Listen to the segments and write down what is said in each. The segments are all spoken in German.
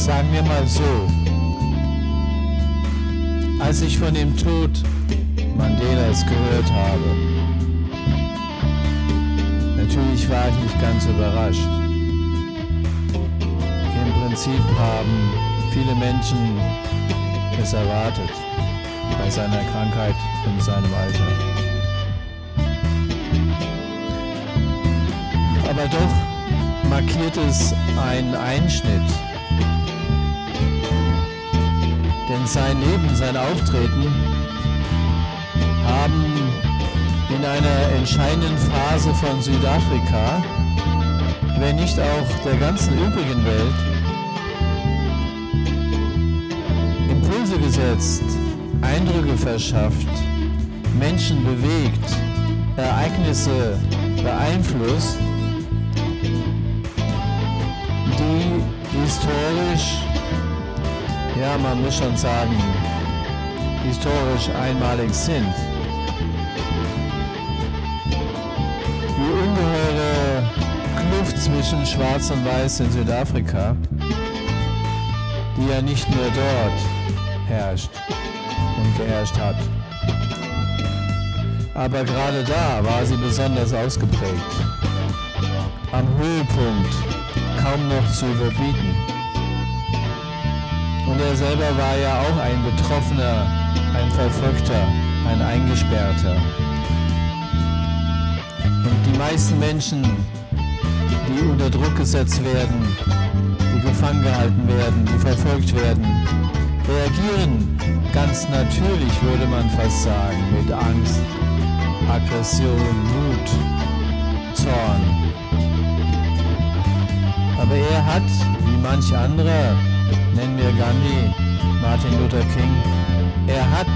Sagen wir mal so, als ich von dem Tod Mandelas gehört habe, natürlich war ich nicht ganz überrascht. Im Prinzip haben viele Menschen es erwartet bei seiner Krankheit und seinem Alter. Aber doch markiert es einen Einschnitt. Denn sein Leben, sein Auftreten haben in einer entscheidenden Phase von Südafrika, wenn nicht auch der ganzen übrigen Welt, Impulse gesetzt, Eindrücke verschafft, Menschen bewegt, Ereignisse beeinflusst, die historisch, ja, man muss schon sagen, historisch einmalig sind. Die ungeheure Kluft zwischen Schwarz und Weiß in Südafrika, die ja nicht nur dort herrscht und geherrscht hat. Aber gerade da war sie besonders ausgeprägt. Am Höhepunkt kaum noch zu überbieten. Und er selber war ja auch ein Betroffener, ein Verfolgter, ein Eingesperrter. Und die meisten Menschen, die unter Druck gesetzt werden, die gefangen gehalten werden, die verfolgt werden, reagieren ganz natürlich, würde man fast sagen, mit Angst, Aggression, Wut, Zorn. Aber er hat, wie manch anderer, nennen wir Gandhi, Martin Luther King, er hat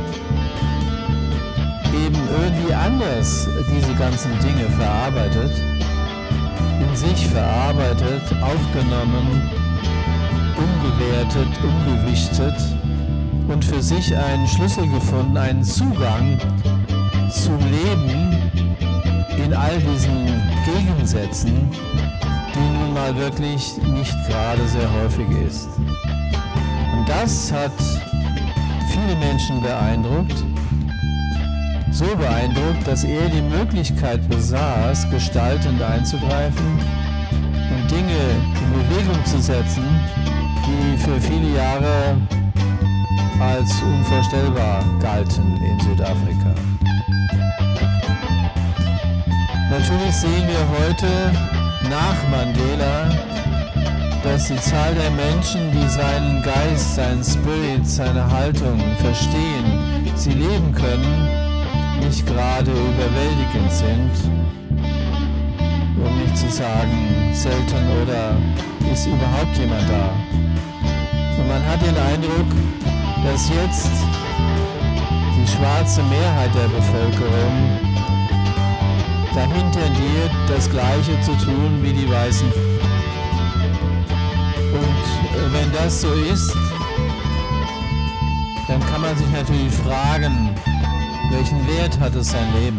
eben irgendwie anders diese ganzen Dinge verarbeitet, in sich verarbeitet, aufgenommen, umgewertet, umgewichtet und für sich einen Schlüssel gefunden, einen Zugang zum Leben in all diesen Gegensätzen, die nun mal wirklich nicht gerade sehr häufig ist. Und das hat viele Menschen beeindruckt, so beeindruckt, dass er die Möglichkeit besaß, gestaltend einzugreifen und Dinge in Bewegung zu setzen, die für viele Jahre als unvorstellbar galten in Südafrika. Natürlich sehen wir heute nach Mandela, dass die Zahl der Menschen, die seinen Geist, seinen Spirit, seine Haltung verstehen, sie leben können, nicht gerade überwältigend sind, um nicht zu sagen selten, oder ist überhaupt jemand da. Und man hat den Eindruck, dass jetzt die schwarze Mehrheit der Bevölkerung dahin tendiert, das Gleiche zu tun wie die Weißen. Und wenn das so ist, dann kann man sich natürlich fragen, welchen Wert hat es sein Leben?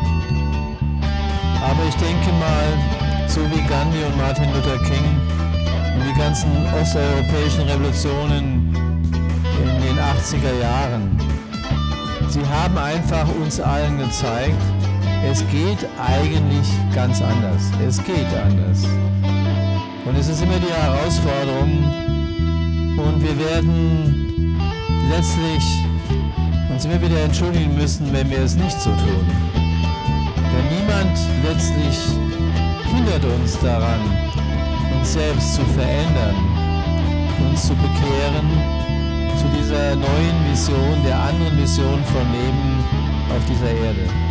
Aber ich denke mal, so wie Gandhi und Martin Luther King und die ganzen osteuropäischen Revolutionen in den 80er Jahren, sie haben einfach uns allen gezeigt, es geht eigentlich ganz anders. Es geht anders. Und es ist immer die Herausforderung, und wir werden letztlich uns immer wieder entschuldigen müssen, wenn wir es nicht so tun. Denn niemand letztlich hindert uns daran, uns selbst zu verändern, uns zu bekehren zu dieser neuen Vision, der anderen Vision von Leben auf dieser Erde.